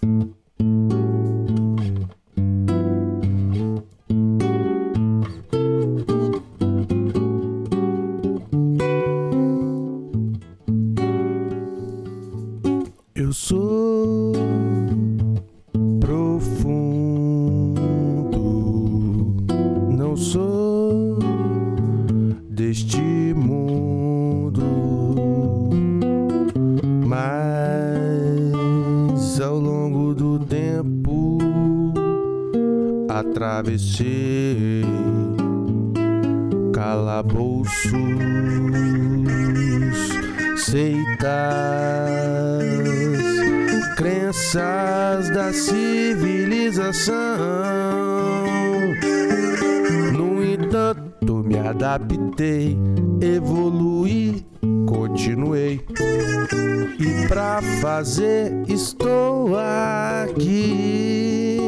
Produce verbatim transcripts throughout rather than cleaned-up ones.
Eu sou profundo, não sou deste mundo, mas ao longo do tempo atravessei calabouços, seitas, crenças da civilização. No entanto, me adaptei, evoluí, continuei. E pra fazer estou aqui.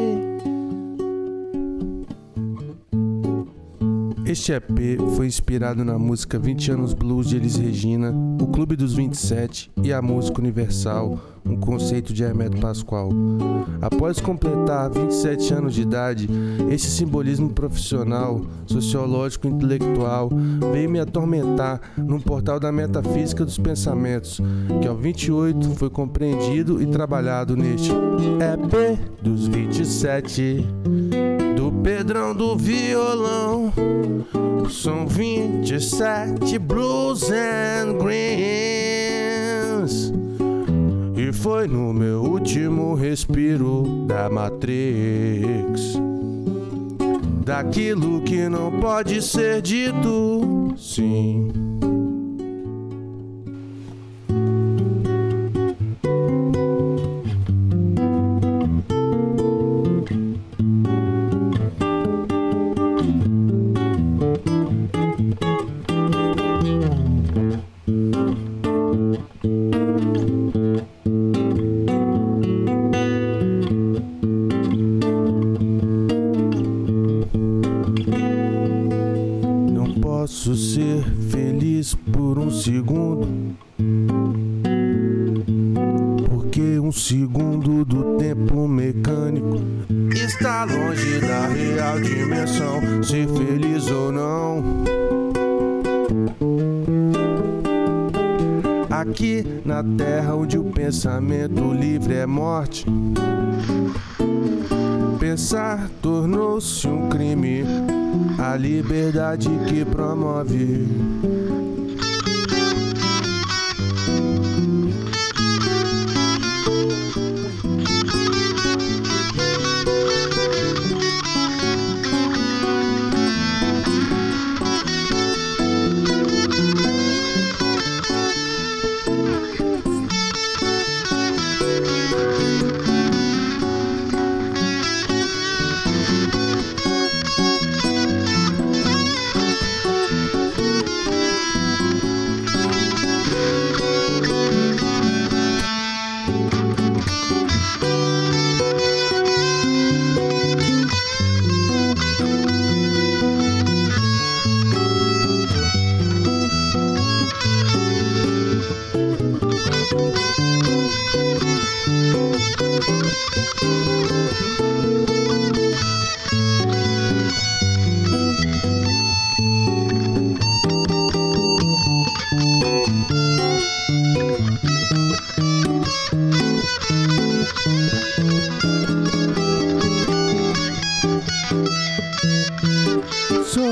Este E P foi inspirado na música vinte anos Blues de Elis Regina, o Clube dos vinte e sete e a música universal, um conceito de Hermeto Pascoal. Após completar vinte e sete anos de idade, esse simbolismo profissional, sociológico e intelectual veio me atormentar num portal da metafísica dos pensamentos, que ao vinte e oito foi compreendido e trabalhado neste E P dos vinte e sete. Do Pedrão do violão, são vinte e sete blues and greens. E foi no meu último respiro da Matrix, daquilo que não pode ser dito, sim. Posso ser feliz por um segundo, porque um segundo do tempo mecânico está longe da real dimensão. Ser feliz ou não, aqui na terra onde o pensamento livre é morte, pensar tornou-se um crime, a liberdade que promove. Sou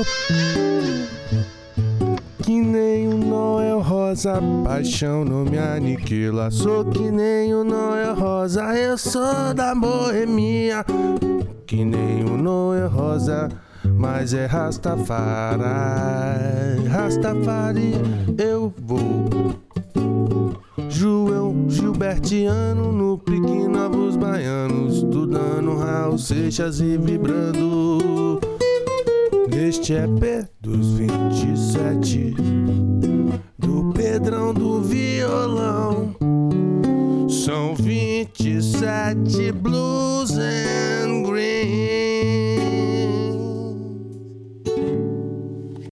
que nem um Noel Rosa, paixão não me aniquila. Sou que nem um Noel Rosa, eu sou da boemia. Que nem um Noel Rosa, mas é Rastafari. Rastafari eu vou. João Gilbertiano no pique Novos Baianos, estudando Raul Seixas e vibrando neste E P dos vinte e sete.